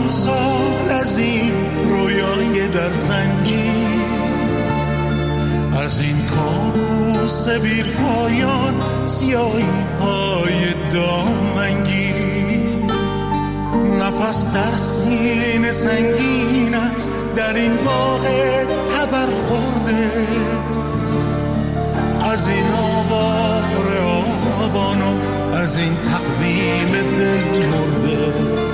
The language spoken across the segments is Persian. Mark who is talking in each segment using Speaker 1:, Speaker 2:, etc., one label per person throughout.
Speaker 1: سال از این رویای در زنجیر، از این کابوس بی پایان، سیاهی های دامنگیر. نفس در سینه سنگین است در این باغ تبر خورده، از این آوار آبان و از این تقویم دل مرده.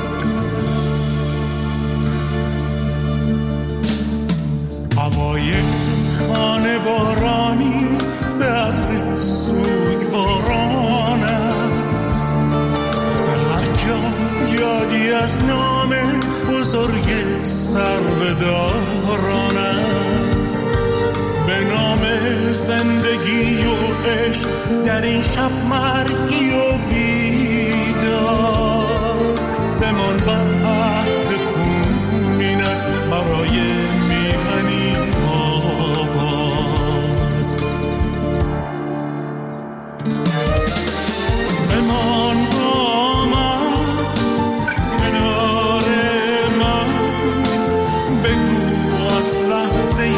Speaker 1: هوای خانه بارانی به ابر سوگواران است، به هر جا یادی از نام بزرگ سربداران است. به نام زندگی و عشق در این شب مرگی و بیدار، بمان بر عهد خونینت برای میهنی آباد. بمان با من کنار من، بگو از لحظه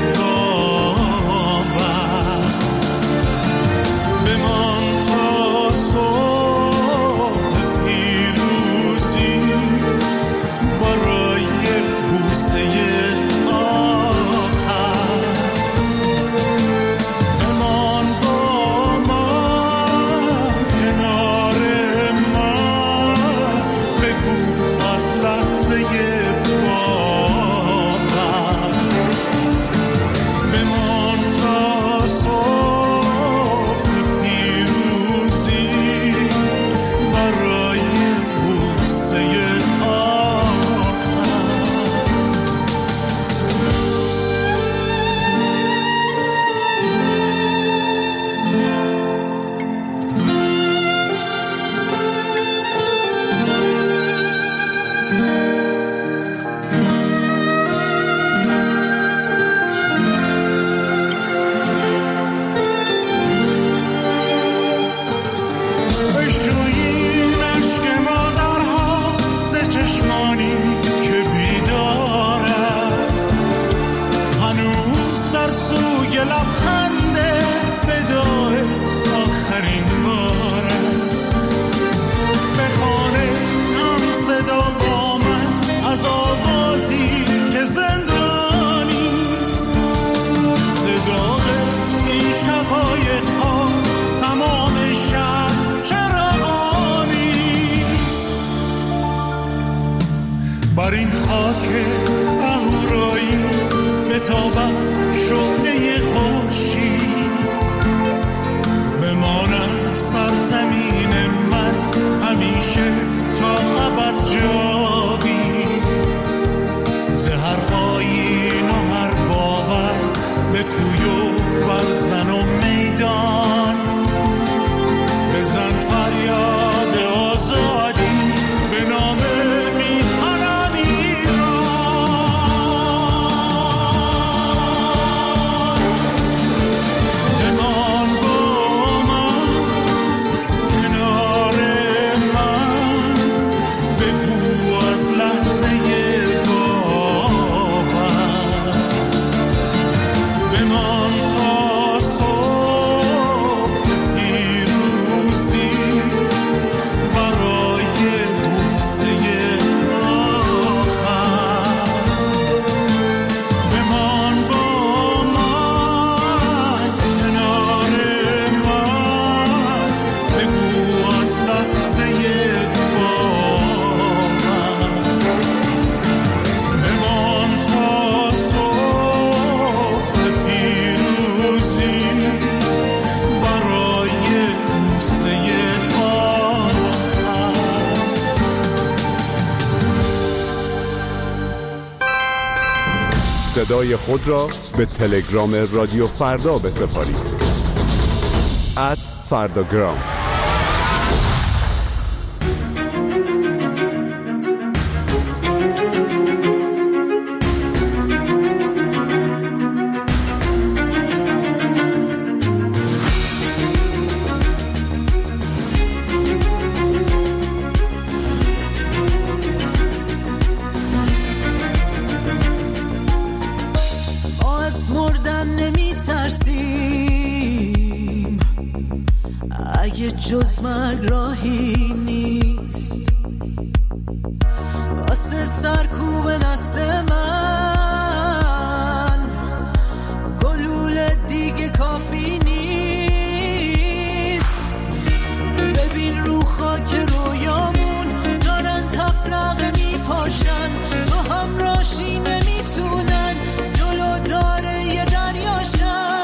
Speaker 1: بر این خاک اهورایی بتابم شعله خورشید، بماند سرزمین من همیشه تا ابد جاوید. ز هر آیین و هر باور به کوی و برزن و میدان، بزن فریاد آزادی به نام
Speaker 2: صدای خود را به تلگرام رادیو فردا بسپارید. @فرداگرام.
Speaker 3: جز مرگ راهی نیست واسه سرکوب نسل من، گلوله دیگه کافی نیست. ببین رو خاک رویامون دارن تفرقه میپاشن، تو همراشی نمیتونن جلو داره یه دریاشن.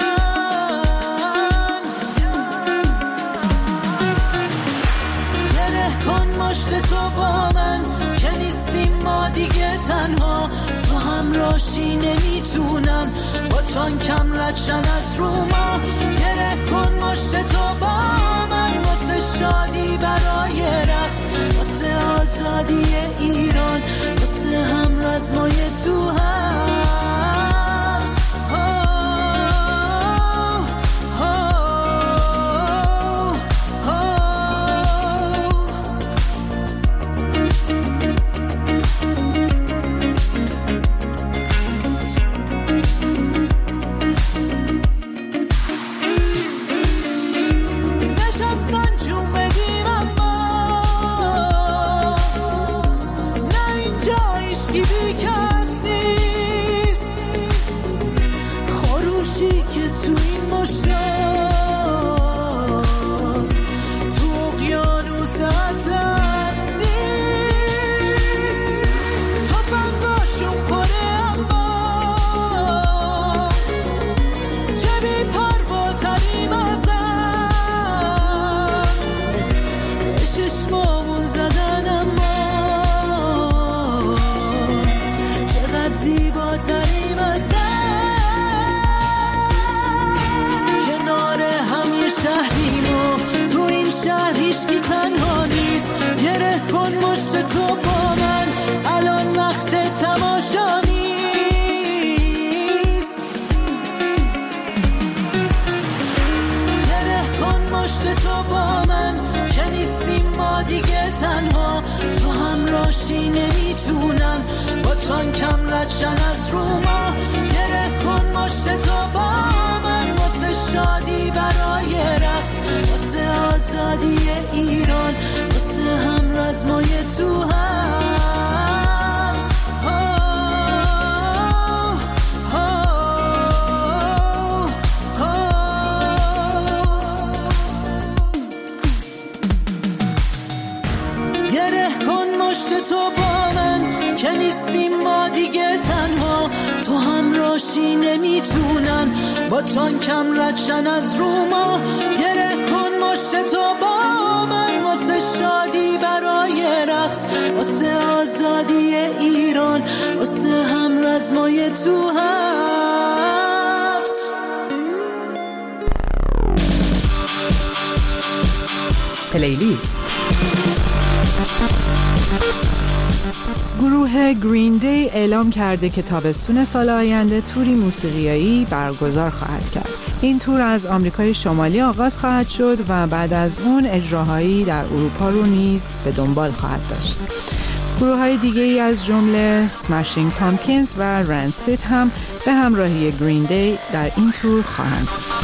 Speaker 3: گره کن مشت تو با من که نیستیم ما دیگه تنها، تو همراشی نمیتونن با تانکم ردشن از رو ما. گره کن مشت تو با من واسه شادی برای رقص، واسه آزادی ایران، واسه هم رزمای تو حبس. هیچکی تنها نیست، گره کن مشت تو با من، الان وقت تماشا نیست. گره کن مشت تو با من که نیستیم ما دیگه تنها، تو همراشی نمیتونن با تانکم ردشن از رو ما. گره کن مشت تو با من واسه شادی برای رقص، واسه آزادی ایران، واسه هم رزمای تو حبس. گره کن مشت تو با من که نیستیم ما دیگه تنها، تو همراشی نمیتونن با تانکم ردشن از رو ما. گره کن مشت تو با من واسه شادی برای رقص، واسه آزادی ایران، واسه هم رزمای تو حبس.
Speaker 4: پلیلیست. گروه گرین دی اعلام کرده که تابستون سال آینده توری موسیقیایی برگزار خواهد کرد. این تور از آمریکای شمالی آغاز خواهد شد و بعد از اون اجراهایی در اروپا رو نیز به دنبال خواهد داشت. گروه‌های دیگه‌ای از جمله سمشینگ پامکینز و رنسید هم به همراهی گرین دی در این تور خواهند بود.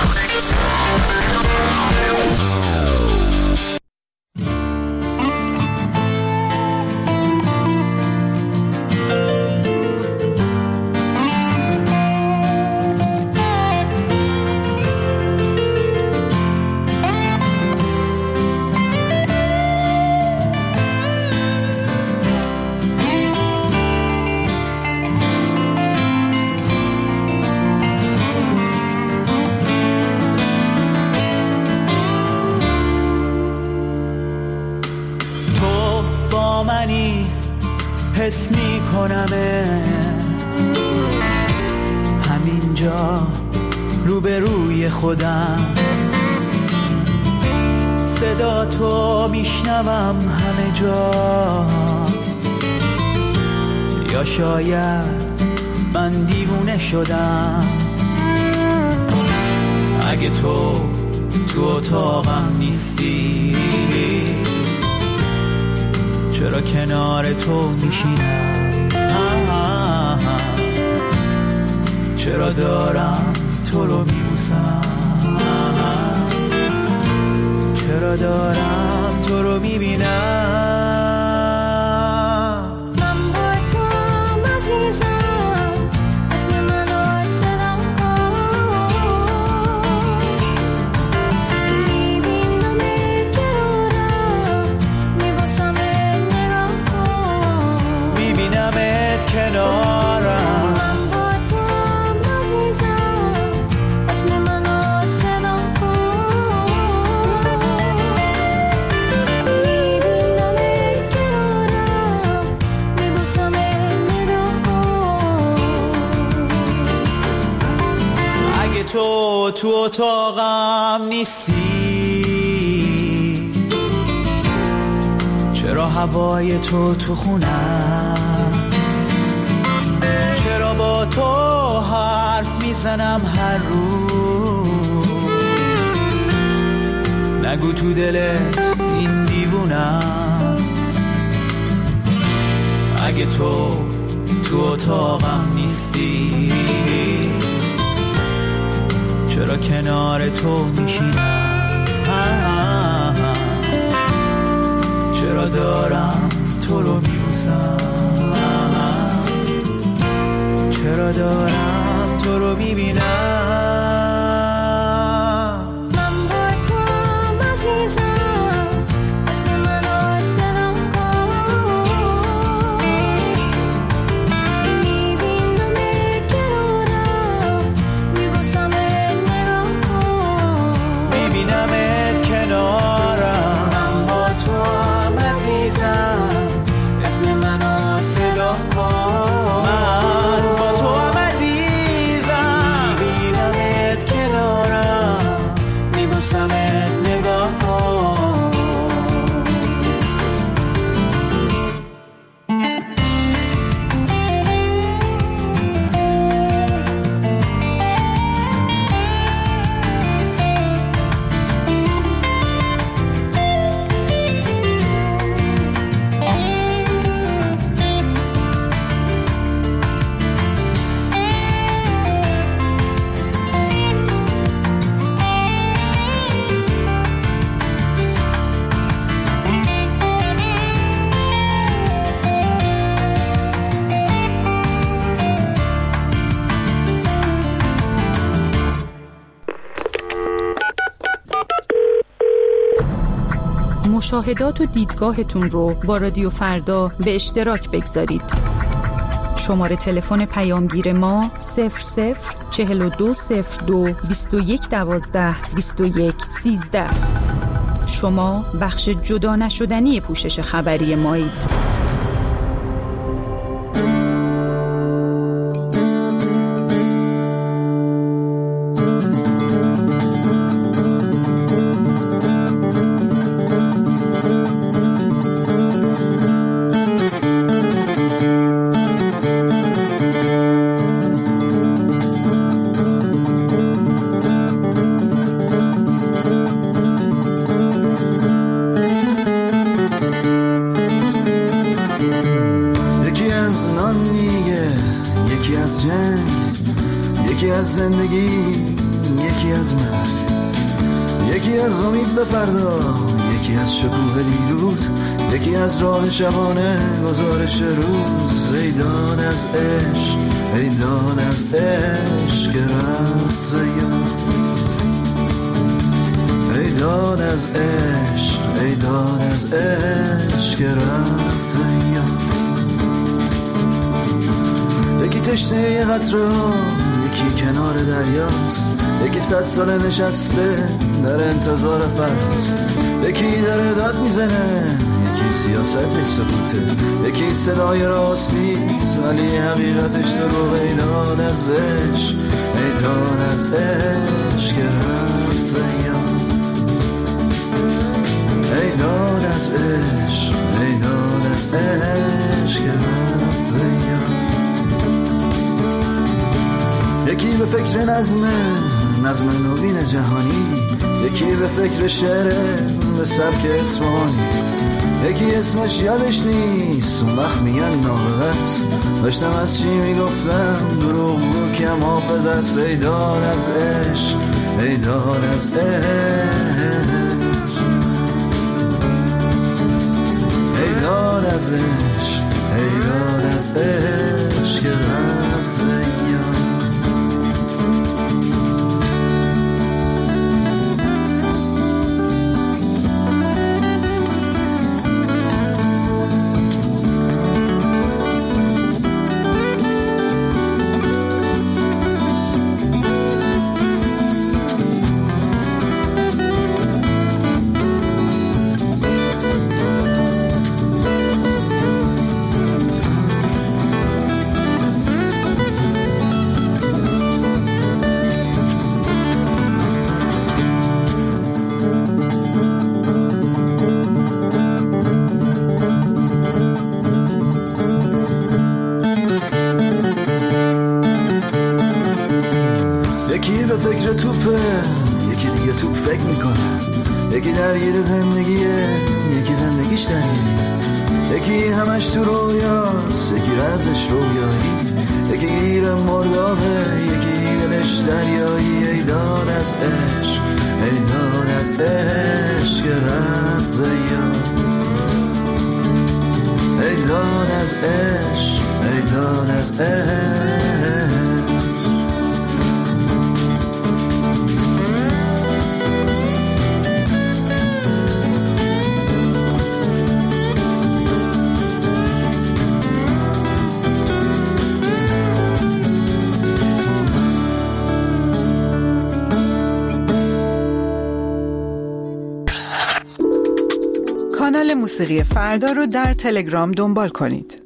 Speaker 3: حس می کنمت همینجا روبروی خودم، صدا تو میشنوم همه جا. یا شاید من دیوونه شدم، اگه تو اتاقم نیستی چرا کنار تو میشینم، چرا دارم تو رو میبوسم، چرا چرا دارم تو رو میبینم.
Speaker 5: من با تو عزیزم، اسم منو صدا کن. میبینمت کنارم، میبوسمت نگاه کن.
Speaker 3: میبینمت کنارم.
Speaker 5: من با تو عزیزم، اسم منو صدا کن. میبینمت کنارم، میبوسمت نگاه کن.
Speaker 3: اگه تو اتاقم نیستی، چرا هوای تو خونه است؟ چرا با تو حرف میزنم هر روز؟ نگو تو دلت این دیوونه است. اگه تو اتاقم نیستی، چرا کنار تو میشینم؟ چرا دارم تو رو میبوسم؟ چرا دارم تو رو میبینم؟
Speaker 5: من با تو عزیزم، اسم منو صدا کن. میبینمت کنارم، میبوسمت نگاه کن.
Speaker 3: میبینمت کنارم. من با تو عزیزم، اسم منو صدا کن. من با تو عزیزم، میبینمت کنارم، میبوسمت نگاه کن.
Speaker 6: مشاهدات و دیدگاهتون رو با رادیو فردا به اشتراک بگذارید. شماره تلفن پیامگیر ما 004202 2112 2113. شما بخش جدا نشدنی پوشش خبری مایید.
Speaker 7: یکی از زندگی، یکی از من، یکی از امید به فردا، یکی از شکوه دیروز، یکی از راه شبانه گزارش روز. ایدان از عشق، ایدان از عشق رفت زیاد، ایدان از عشق، ایدان از عشق رفت زیاد. یکی تشنه یه قطره ها، یکی کنار دریاست، یکی 100 ساله نشسته در انتظار فصل، یکی داره داد میزنه، یکی سیاست سکوته، یکی صدای راست نیست ولی حقیقتش دروغ. ایدان از عشق، ایدان از عشق رفت زیاد، ایدان از عشق، ایدان از عشق رفت زیاد. یکی به فکر نظم نوین جهانی، یکی به فکر شعر به سبک اصفهانی، یکی اسمش یادش نیست اون وقت میگن نابغه‌ست. داشتم از چی میگفتم دروغ بود کم حافظ است. ایدان از عشق، ایدان از عشق، داد از عشق، ای داد از عشق که رفت زیاد. یکی به فکر توپه، یکی دیگه توپ فکر میکنه. یکی درگیر زندگیه، یکی زندگیش درگیره. یکی همش تو رویاست، یکی رازش رویایی. یکی گیر مردابه، یکی دلش دریایی. ای داد از عشق، ای داد از عشق که رفت زیاد. ای داد از عشق، ای داد از عشق.
Speaker 4: کانال موسیقی فردا رو در تلگرام دنبال کنید.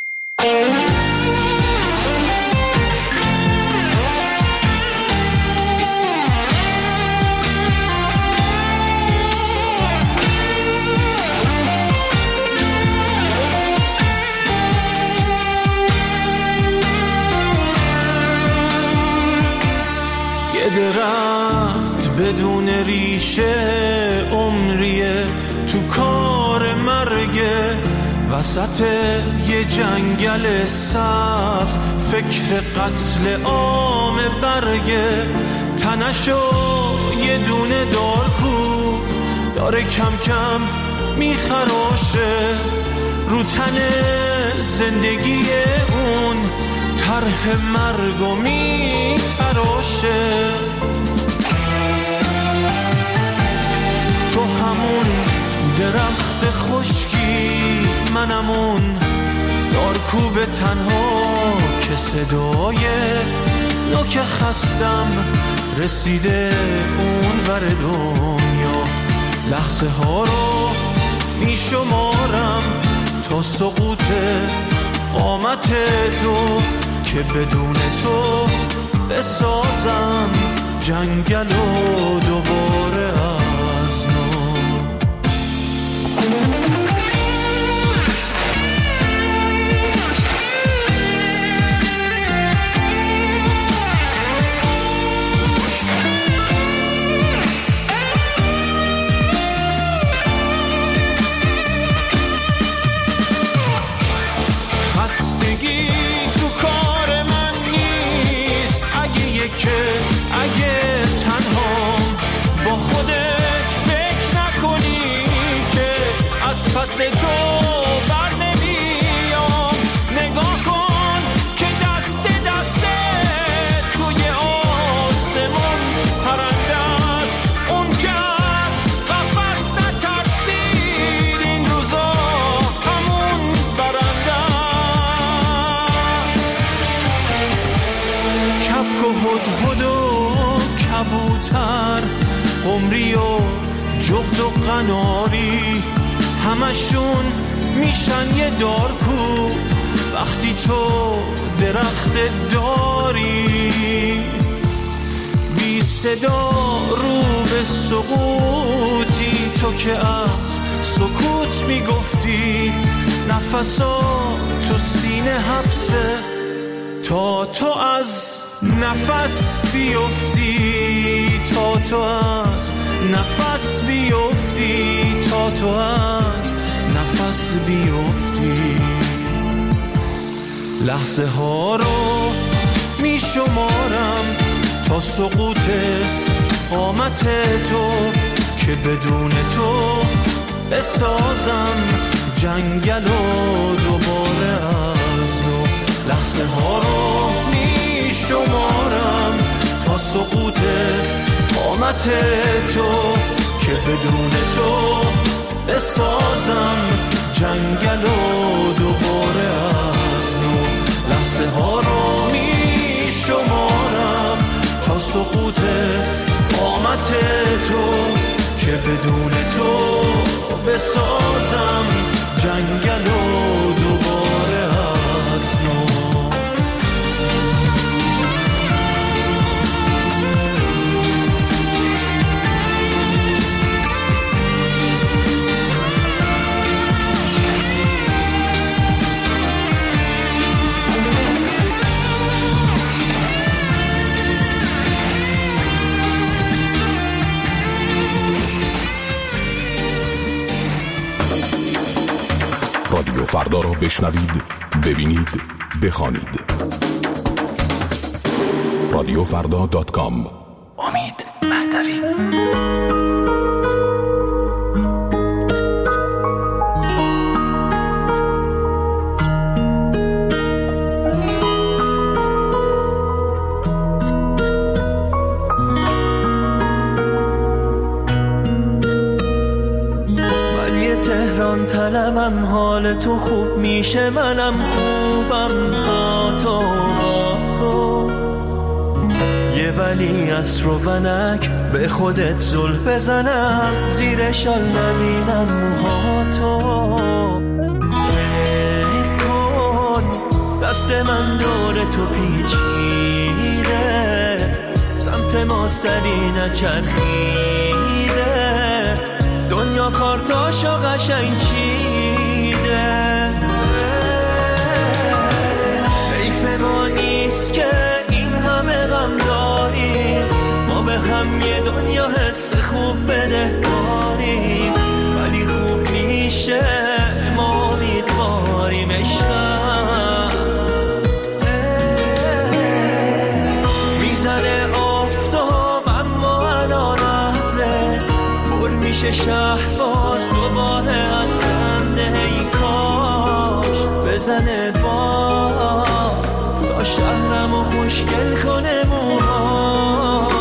Speaker 1: یه درخت بدون ریشه عمریه تو کار مرگه، وسط یه جنگل سبز فکر قتل عام برگه. تنشو یه دونه دارکو داره کم کم میخراشه، رو تن زندگی اون طرح مرگو میتراشه. تو همون درخت خشکی، منمون دارکوب تنها که صدای نوک خستم رسیده اون ور دنیا. لحظه ها رو می شمارم تا سقوط قامت تو، که بدون تو بسازم جنگل و دوباره از نو. خستگی تو کار من نیست، اگه تنهام با خودت فکر نکنی که از پس تو بر نمیام. نگاه کن که دست توی آسمون پرنده است، اون که از قفس نترسید این روزا همون برنده است. کبک و هدهد و کبوتر، قمری و جغد و قناری، همشون میشن یه دارکو وقتی تو درخت داری. بی صدا رو به سقوطی، تو که از سکوت میگفتی نفسا تو سینه حبسه تا تو از نفس بیفتی، تا تو از نفس بیفتی، تا تو از نفس بیفتی. لحظه ها رو می شمارم تا سقوط قامت تو، که بدون تو بسازم جنگل و دوباره از نو لحظه ها رو می شمارم تا سقوط قامت تو که بدون تو بسازم جنگل و دوباره از نو لحظه ها رو می شمارم تا سقوط قامت تو که بدون تو بسازم جنگل و دوباره از نو
Speaker 8: رادیو فردا را بشنوید، ببینید، بخوانید. رادیوفردا.com.
Speaker 7: امید مهدوی.
Speaker 1: طلبم حال تو خوب میشه منم خوبم با تو یه ولی عصر و ونک به خودت زل بزنم زیر شال نبینم موهاتو فکر کن دست من دور تو پیچیده سمت ما سری نچرخیده دنیا کارتاشو قشنگ چیده حیف ما نیست که این همه غم داریم ما به هم یه دنیا حس خوب بدهکاریم ولی خوب میشه ما امیدواریم عشقم میزنه آفتاب اما الان ابره پر میشه شهر باز دوباره از خنده ای کاش بزنه باد تا شهرمو خوشگل کنه موهاش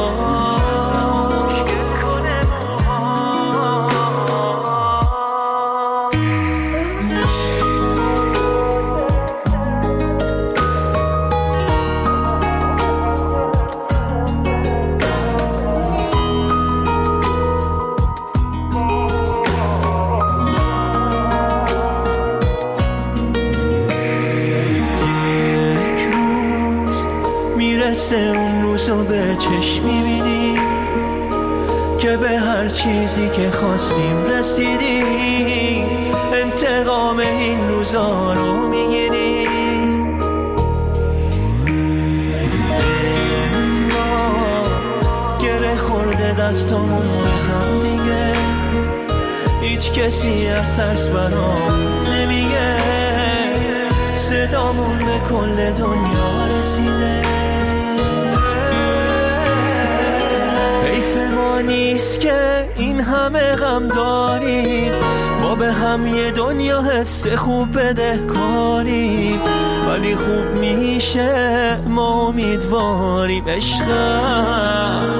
Speaker 1: اون روزو به چشم میبینی که به هر چیزی که خواستیم رسیدیم انتقام این روزا رو میگیریم گره خورده دستامون به هم دیگه هیچ کسی از ترس برام نمیگه صدامون به کل دنیا رسیده ما نیست که این همه غم داریم ما به هم یه دنیا حس خوب بدهکاریم ولی خوب میشه ما امیدواریم عشقم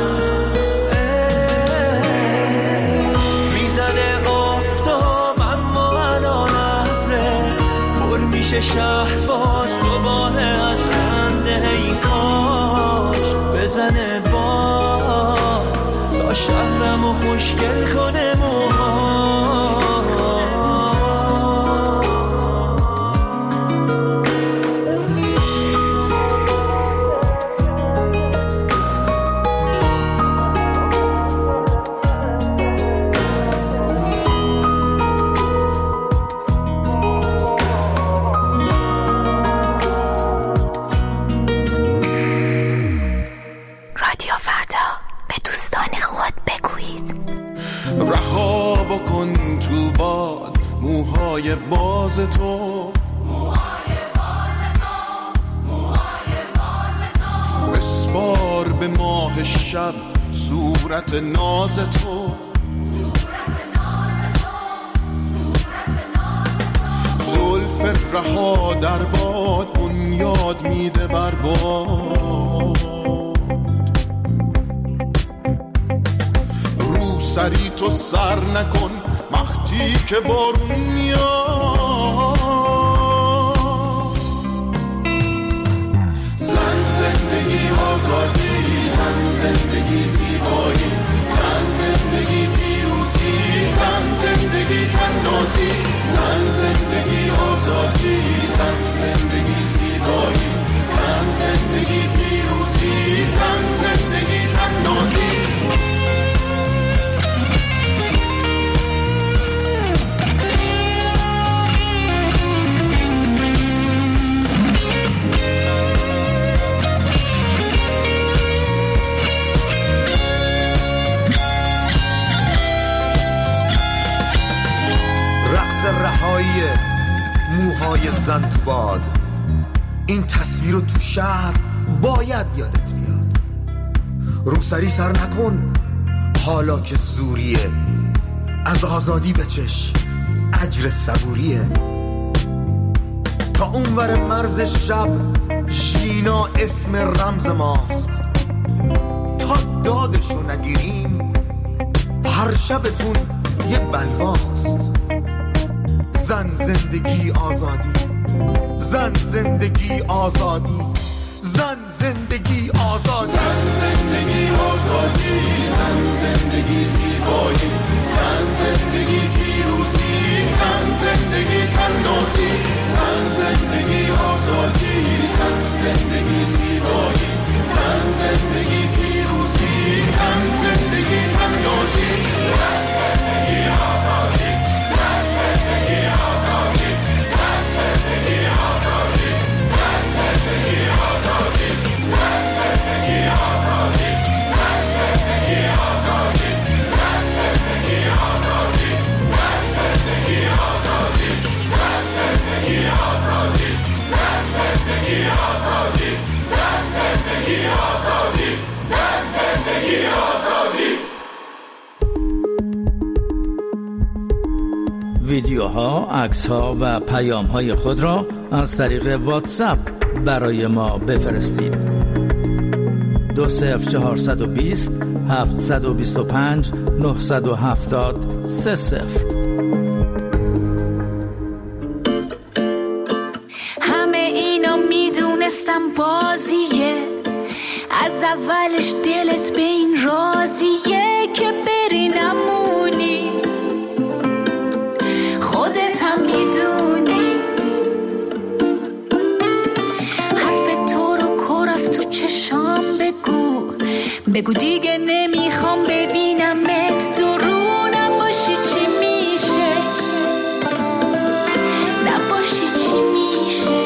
Speaker 1: میزنه آفتاب اما الان ابره پر میشه شهر باز دوباره از خنده ای کاش بزنه باد تا شهرمو خوشگل کنه موهاش موهای باز تو بسپار به ماه شب صورت ناز تو
Speaker 9: زلف رها در باد بنیاد میده بر باد. رو سری تو سر نکن وقتی که بارون میاد. زن زندگی آزادی، زن زندگی زیبایی، زن زندگی پیروزی، زن زندگی تنازی، زن زندگی آزادی، زن زندگی زیبایی، زن زندگی پیروزی، زن زندگی تنازی.
Speaker 10: رهایی موهای زن تو باد، این تصویر رو تو شهر باید یادت بیاد. روسری سر نکن حالا که زوریه، از آزادی بچش اجر صبوریه. تا اونور مرز شب ژینا اسم رمز ماست، تا دادشو نگیریم هر شبتون یه بلواست. زن زندگی آزادی، زن زندگی آزادی، زن زندگی آزادی، زن زندگی آزادی، زن زندگی زیبایی، زن زندگی پیروزی، زن زندگی تنازی، زن زندگی آزادی، زن زندگی زیبایی، زن زندگی پیروزی، زن زندگی تنازی، زن زندگی آزادی، زن زندگی آزادی، زن زندگی آزادی، زن زندگی آزادی، زن زندگی آزادی، زن زندگی آزادی، زن زندگی آزادی، زن زندگی آزادی، زن زندگی آزادی، زن زندگی آزادی، زن زندگی آزادی، زن زندگی آزادی.
Speaker 11: ویدیوها، عکس‌ها و پیام‌های خود را از طریق واتساپ برای ما بفرستید. 20420 725 970 30.
Speaker 5: همه اینا میدونستم بازیه، از اولش دلت به این راضیه که بری نمونی، خودت هم میدونی. حرف تو رو کر از تو چشام بگو دیگه نمیخوام ببینمت درو. نباشی چی میشه، نباشی چی میشه.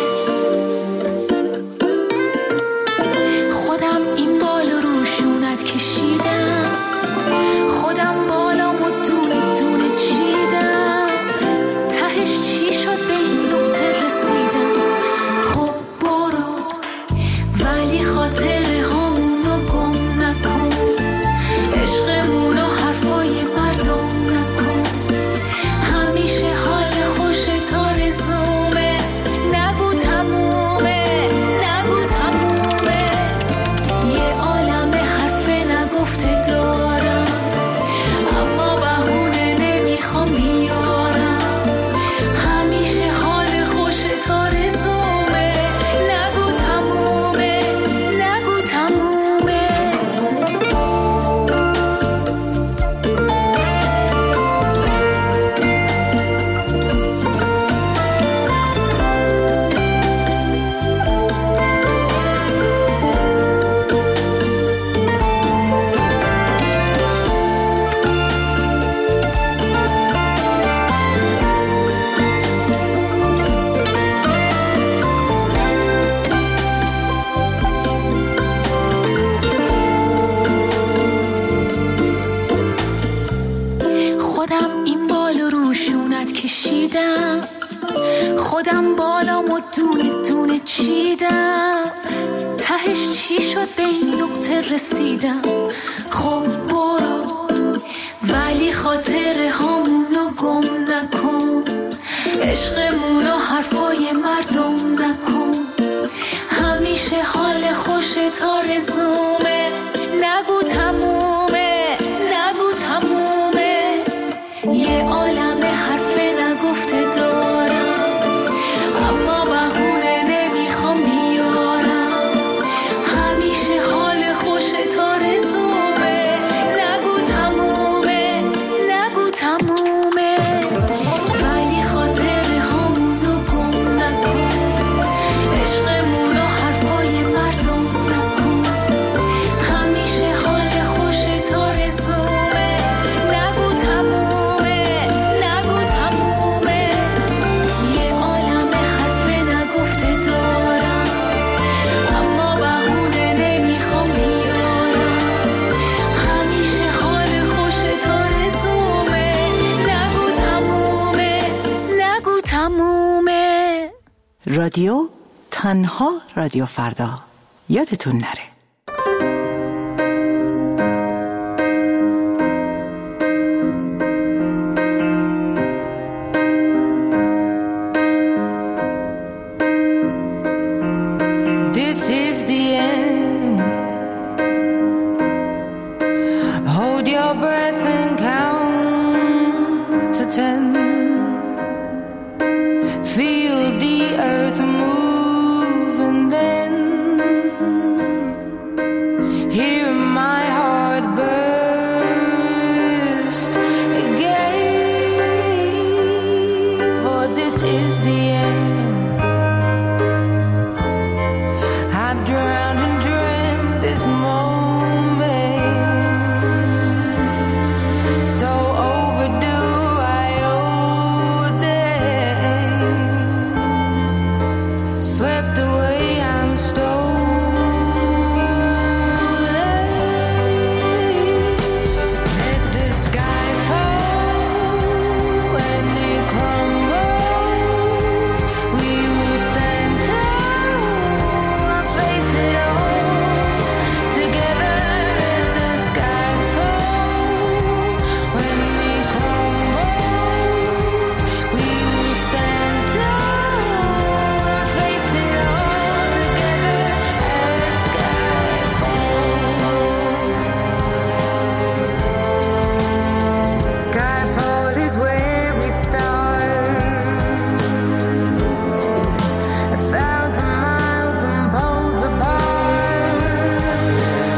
Speaker 5: خودم این بالو روشونت کشیدم، خودم بالامو دونه دونه چیدم. تهش چی شد به این نقطه رسیدم؟ خب برو، ولی خاطر همونو گم نکن، عشقمونو حرفای مردم نکن. همیشه حال خوشت آرزومه، نگو تمومه، نگو تمومه. یه عالم حرف نگفته دارم، اما بهونه نمیخوام بیارم. همیشه حال خوشت آرزومه، نگو تمومه، نگو تمومه. خودم این بالو روشونت کشیدم، خودم بالامو دونه دونه چیدم. تهش چی شد به این نقطه رسیدم؟ خب برو، ولی خاطر همونو گم نکن، عشقمون و حرفای مردم نکن، همیشه حال خوشت آرزومه، نگو تمومه نگو تمومه، یه عالم حرف نگفته دارم اما بهونه نمیخوام بیارم، همیشه حال خوشت آرزومه، نگو تمومه نگو تمومه، ولی خاطره هامونو گم نکن، عشقمونو حرفای مردم نکن، همیشه حال خوشت آرزومه، نگو تمومه نگو تمومه، یه عالم حرف نگفته دارم اما بهونه نمیخوام بیارم، همیشه حال خوشت آرزومه، نگو تمومه نگو تمومه.
Speaker 12: رادیو تنها رادیو فردا، یادتون نره.
Speaker 3: This is the end. Hold your breath and count to 10. Feel the earth move and then hear my heart burst again. For this is the end. I've drowned and dreamt this moment, so overdue I owe them. Swept away, I'm stolen. Let the sky fall when it crumbles. We will stand tall, face it all together. Let the sky fall when it crumbles. We will stand tall, face it all together. Let sky fall. Skyfall is where we start. 1,000 miles and poles apart,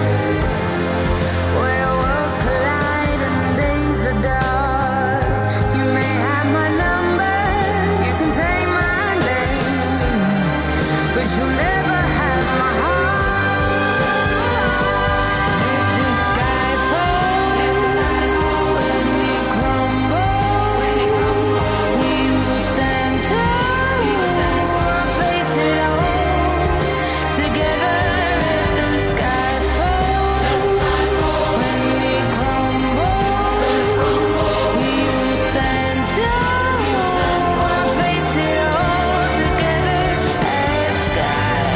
Speaker 3: where worlds collide and days are dark. You may have my number, you can take my name, but you'll never have my heart. Let the sky fall when it crumbles. We will stand tall, face it all together. Let the sky fall when it crumbles. We will stand tall, face it all together. Let sky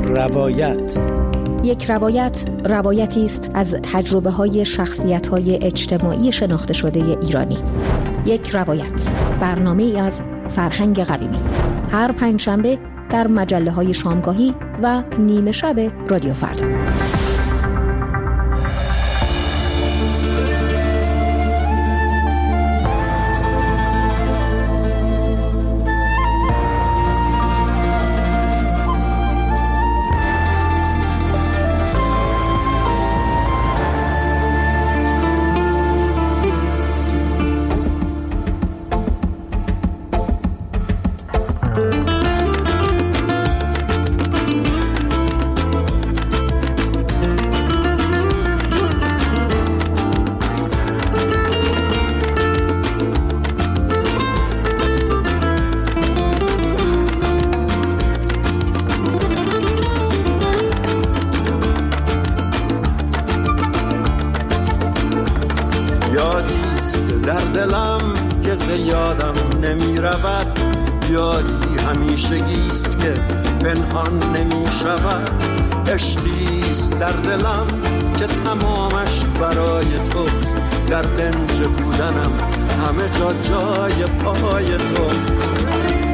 Speaker 11: روایت.
Speaker 13: یک روایت روایتی است از تجربه‌های شخصیت‌های اجتماعی شناخته شده ایرانی. یک روایت، برنامه‌ای از فرهنگ قویمی. هر پنجشنبه در مجله‌های شامگاهی و نیمه شب رادیو فردا.
Speaker 14: یادی همیشگیست که پنهان نمی شود. عشقیست در دلم که تمامش برای توست. در دنج بودنم همه جا جای پای توست.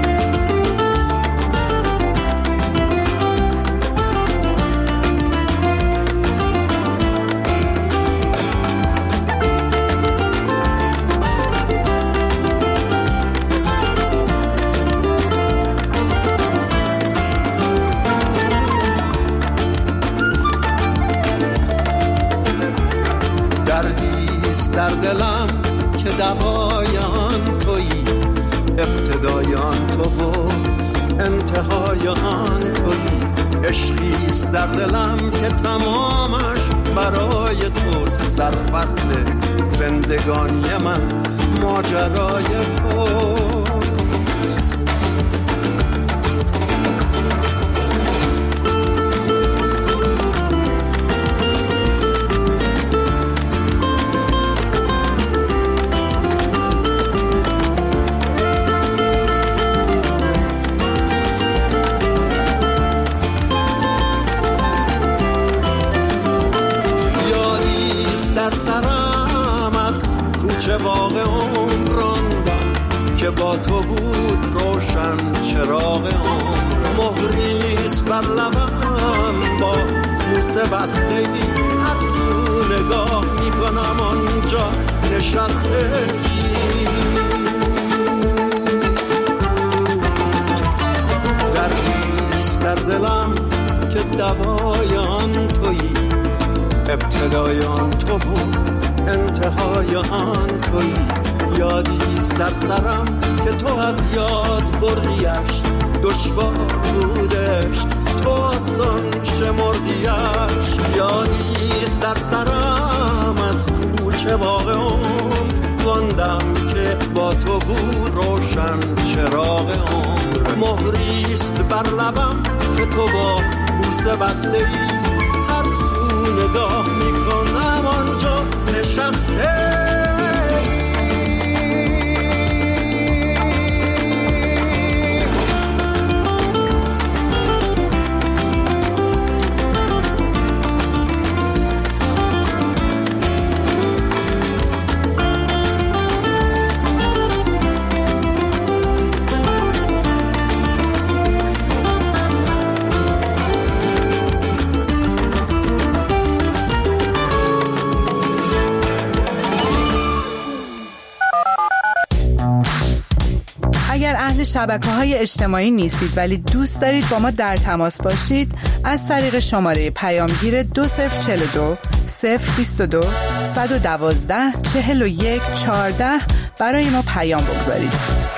Speaker 14: در دلم که دوای آن تویی، ابتدای آن تو و انتهای آن تویی. عشقیست در دلم که تمامش برای توست. سرفصل زندگانی من ماجرای توست. چه باغ عمر راندم که با تو بود روشن چراغ عمر. مهریست بر لبم با بوسه بستگی، هر سو نگاه میکنم آنجا نشستگی. دردیست در دلم که دوای آن تویی، ابتدای آن تو و انتهای آن تویی. یادیست در سرم که تو از یاد بردیش، دشوار بودش تو آسان شمردیش. یادیست در سرم از کوچه باغ عمر خواندم که با تو بود روشن چراغ عمر. مهریست بر لبم که تو با بوسه بسته ای، هر سو نگاه میکنم آنجا نشسته.
Speaker 4: اهل شبکه‌های اجتماعی نیستید ولی دوست دارید با ما در تماس باشید، از طریق شماره پیامگیر 2042 022 112 41 14 برای ما پیام بگذارید.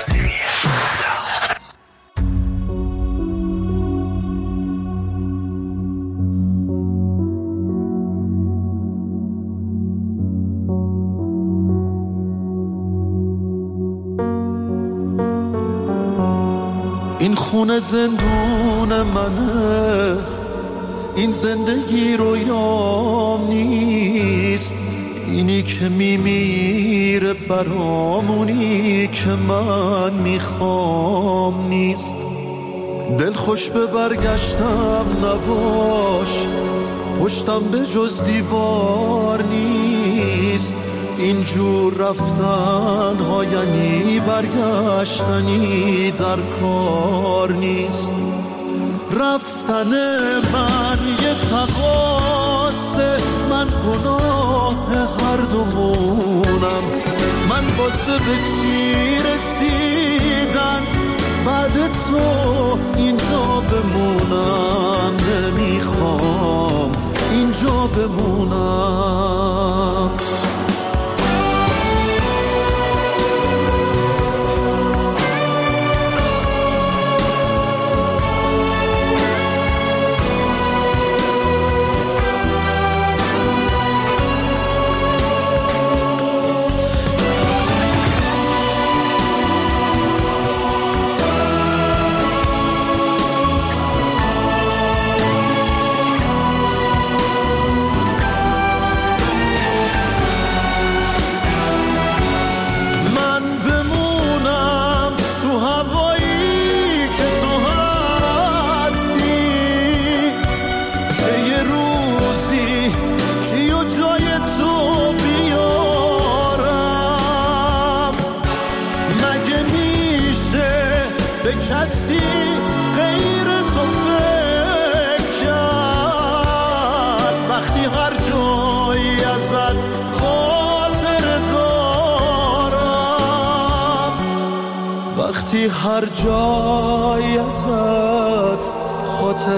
Speaker 9: این خونه زندون منه، این زندگی رویام نیست. اینی که میمیره برامونی که من میخوام نیست. دل خوش به برگشتم نباش، پشتم به جز دیوار نیست. اینجور رفتن ها یعنی برگشتنی در کار نیست. رفتن من یه تقاصه، من گناه هر دومونم. من واسه به چی رسیدن بعد تو اینجا بمونم، نمیخوام اینجا بمونم. کسی غیر تو فکر کرد وقتی هر جایی ازت خاطر دارم، وقتی هر جایی ازت خاطر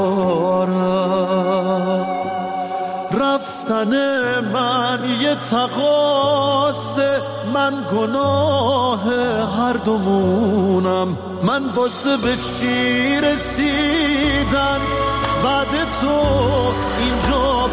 Speaker 9: دارم. رفتن من یه تقاصه، من گناه هر دومونم. من واسه به چی رسیدن بعد تو اینجا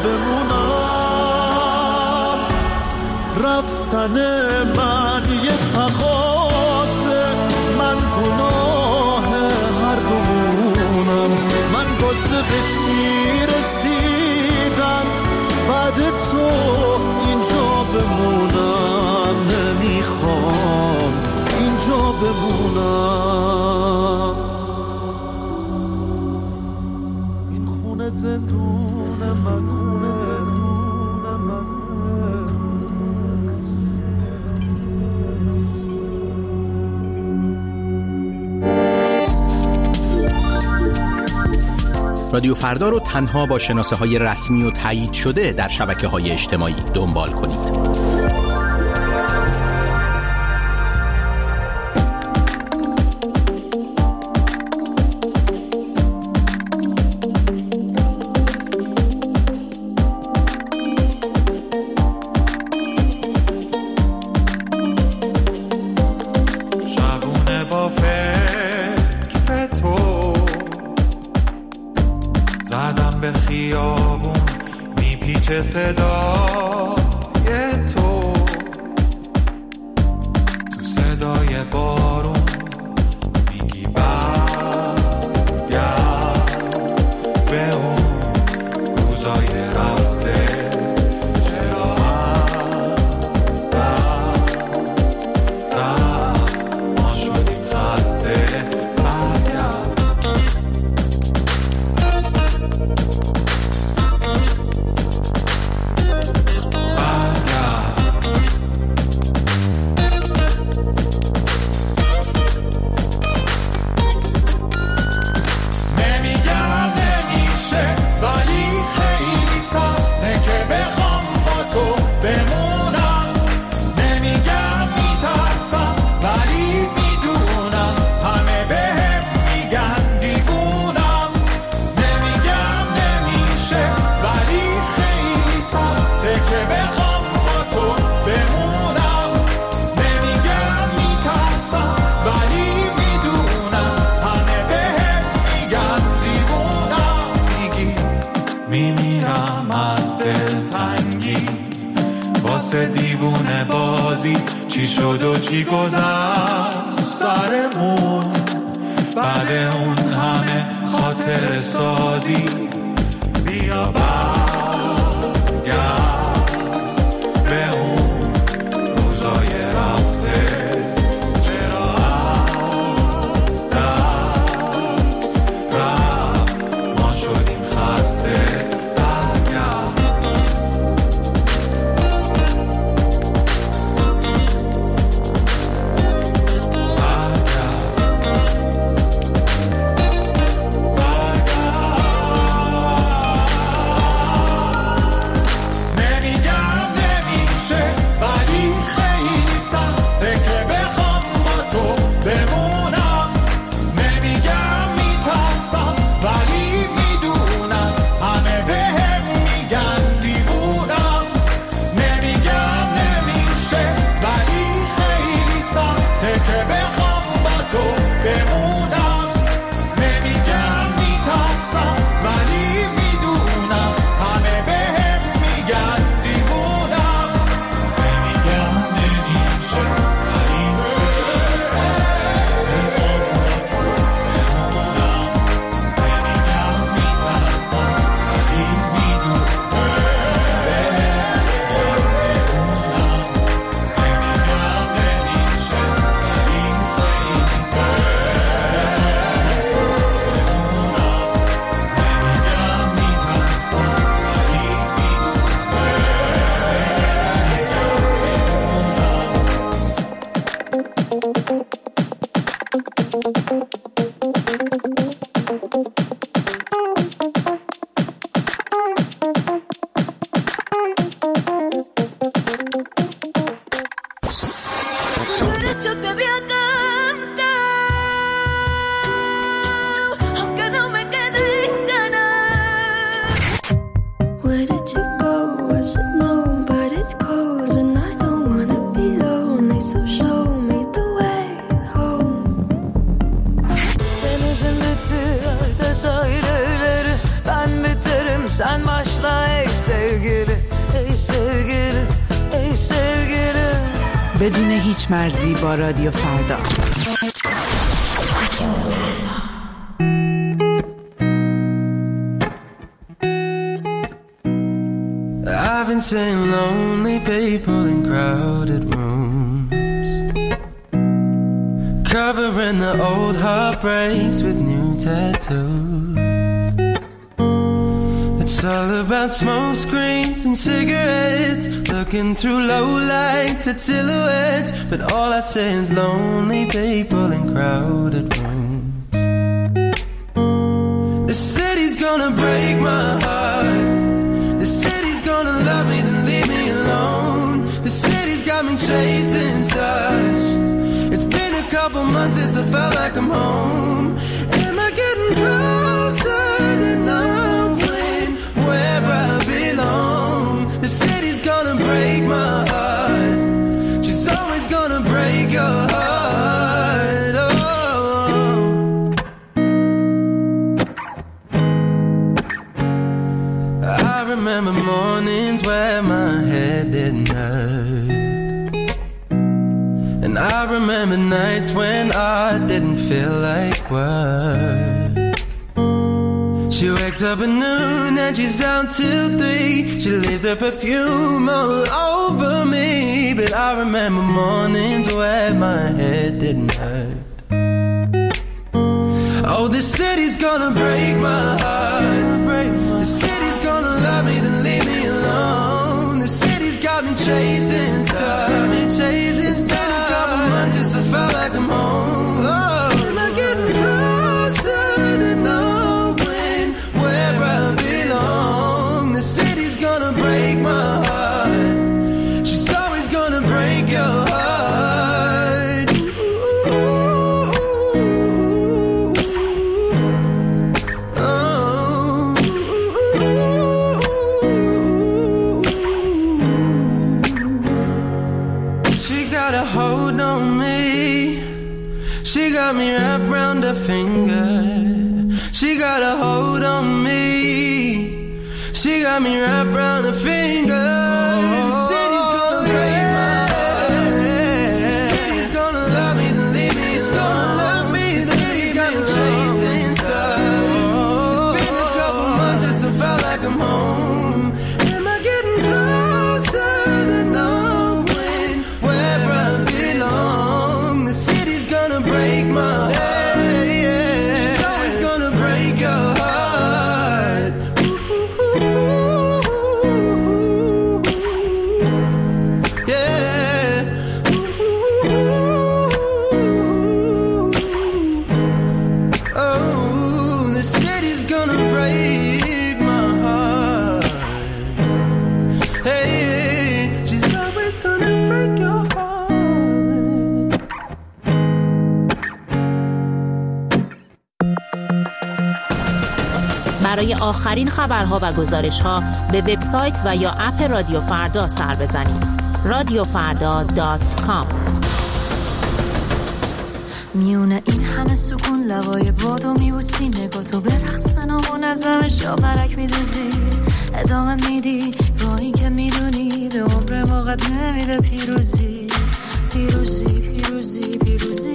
Speaker 9: بمونم. رفتن من یه تقاصه، من گناه هر دومونم. من واسه به چی رسیدن بعد تو اینجا بمونم، نمیخوام اینجا بمونم. این خونه زندون من، خونه زندون من.
Speaker 15: رادیو فردا رو تنها با شناسه‌های رسمی و تایید شده در شبکه‌های اجتماعی دنبال کنید.
Speaker 16: شبونه با فکر تو زدم به خیابون، میپیچه صدای تو، تو صدای بارون میگی برگرد به اون روزای رفته. چرا از دست رفت ما شدیم خسته. واسه دیوونه بازی چی شد و چی گذشت سرمون، بعد اون همه خاطر سازی. بیا برگرد به اون روزای رفته. چرا از دست بسته
Speaker 4: بدون هیچ مرزی با رادیو فردا.
Speaker 17: I've been seeing lonely people in crowded rooms, covering the old heartbreaks with new tattoos. It's all about smoke screens and cigarettes, looking through low lights at silhouettes. But all I see is lonely people in crowded rooms. The city's gonna break my heart. The city's gonna love me then leave me alone. The city's got me chasing stars. It's been a couple months since I felt like I'm home. Am I getting closer to knowing where I belong? The city's gonna break my heart. She's always gonna break your heart. Oh. I remember mornings where my head didn't hurt, and I remember nights when I didn't feel like work. She wakes up at noon and she's out till 3. She leaves her perfume all over me. But I remember mornings where my head didn't hurt. Oh, this city's gonna break my heart. The city's gonna love me then leave me alone. The city's got me chasing stars. It's been a couple months since I felt like I'm home. Oh, am I getting closer to knowing where I belong? The city's gonna break my heart. She's always gonna break your heart. She got a hold on me. She got me wrapped round her finger. She got a hold on me. She got me wrapped round her finger. The city's gonna break my heart. The city's gonna love me then leave me. It's gonna love me. The city's got me chasing stars. It's been a couple months since I felt like I'm home. Am I getting closer to knowing where I belong? The city's gonna break my heart. She's always gonna break your heart.
Speaker 18: برای آخرین خبرها و گزارش‌ها به وبسایت و یا اپ رادیو فردا سر بزنید. radiofarda.com.
Speaker 3: میونه این همه سکون لوای بادو میبوسی، نگاه تو برقصن و منظم شاورک میدوزی، ادامه میدی با این که میدونی به عمر ما قد نمیده پیروزی، پیروزی پیروزی پیروزی،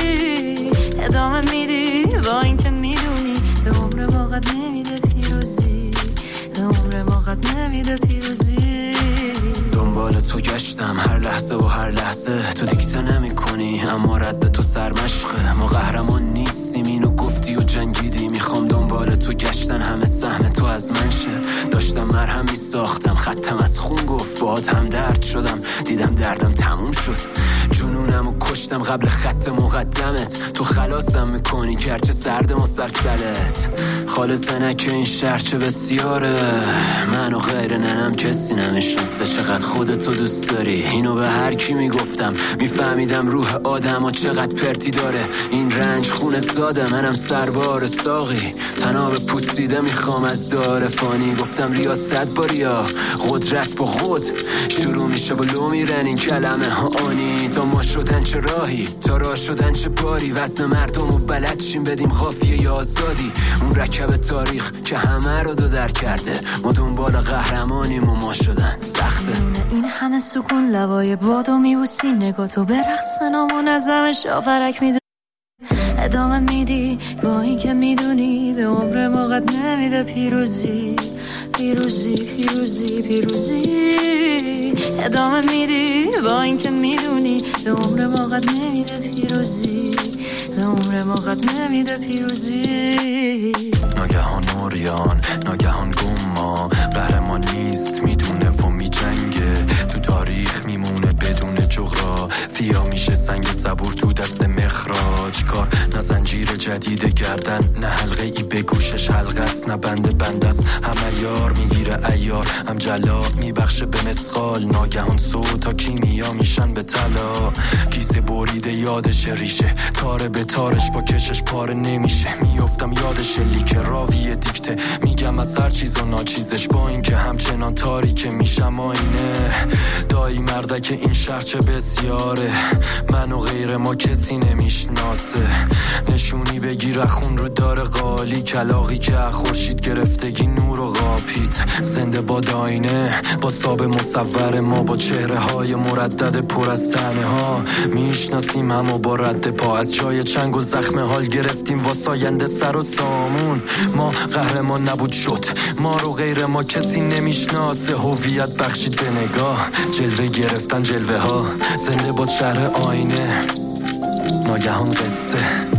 Speaker 3: ادامه میدی با این که میدونی به عمر ما قد نمیده پیروزی، به عمر ما قد نمیده پیروزی.
Speaker 19: دنبال تو گشتم هر لحظه و هر لحظه، تو دیکته نمی کنی اما رد تو سرمشقه، ما قهرمان نیستیم اینو گفتی و جنگیدی، میخوام دنبال تو گشتن همه سهم تو از من شه، داشتم مرهم می ساختم خطم از خون گفت باهات هم درد شدم، دیدم دردم تموم شد، جنونم و کشتم قبل خط مقدمت، تو خلاصم میکنی گرچه سرد مسلسلت، خالصه نکه این شهر چه بسیاره، من و غیر ننم کسی نمیشناسه چقدر خودتو دوست داری، اینو به هر کی میگفتم میفهمیدم روح آدم و چقدر پرتی داره، این رنج خون زاده منم سربار ساقی، تناب پوستیده میخوام از دار فانی، گفتم ریاست با ریا قدرت با خود شروع میشه و لو میرن این کلمه ها آنی، تا ما شدن چه راهی تا راه شدن چه باری، وزن مردم و بلد شیم بدیم خافیه یا آزادی، اون رکب تاریخ که همه رو دو در کرده، ما دنبال قهرمانیم و ما شدن سخته.
Speaker 3: این همه سکون لوای بادو میبوسی، نگاه تو برقصن و منظم شاورک میدونی، ادامه میدی با این که میدونی به عمر ما قد نمیده پیروزی، پیروزی پیروزی پیروزی، ادامه میدی با این که میدونی به عمر ما قد نمیده پیروزی، به عمر ما قد نمیده پیروزی.
Speaker 19: ناگهان اوریان ناگهان گما، قهرمان نیست میدونه و میجنگه، تو تاریخ میمونه بدون جغرافیا، میشه سنگ صبور تو دست مخراج، کار نه زنجیر جدید گردن نه حلقه ای به گوشش حلقه است، نه بند است همه یار میگیره ایار، هم جلا میبخشه به مسخال، ناگهان صوتا کیمیا میشن به طلا، کیسه بریده یادش ریشه، تاره به تارش با کشش پاره نمیشه، میافتم یادش لیک راویه دیکته، میگم از هر چیز و ناچیزش، با این که همچنان تاریکه میشم آینه، دایی مردک این شهر چه بسیاره، من و غیر ما کسی نمیشناسه، نشونی بگیر خون رو داره قالی، کلاغی که خورشید گرفتگی نور و قاپید، زنده با داینه با ساب مصور ما، با چهره های مردد پر از صحنه ها، میشناسیم همو با رد پا، از جای چنگ و زخم حال گرفتیم واساینده سر و سامون، ما قهرمان نبود شد، ما رو غیر ما کسی نمیشناسه، هویت بخشید به نگاه، جلوه گرفتن جلوه ها، زنده با شهر آینه، ناگهان قصه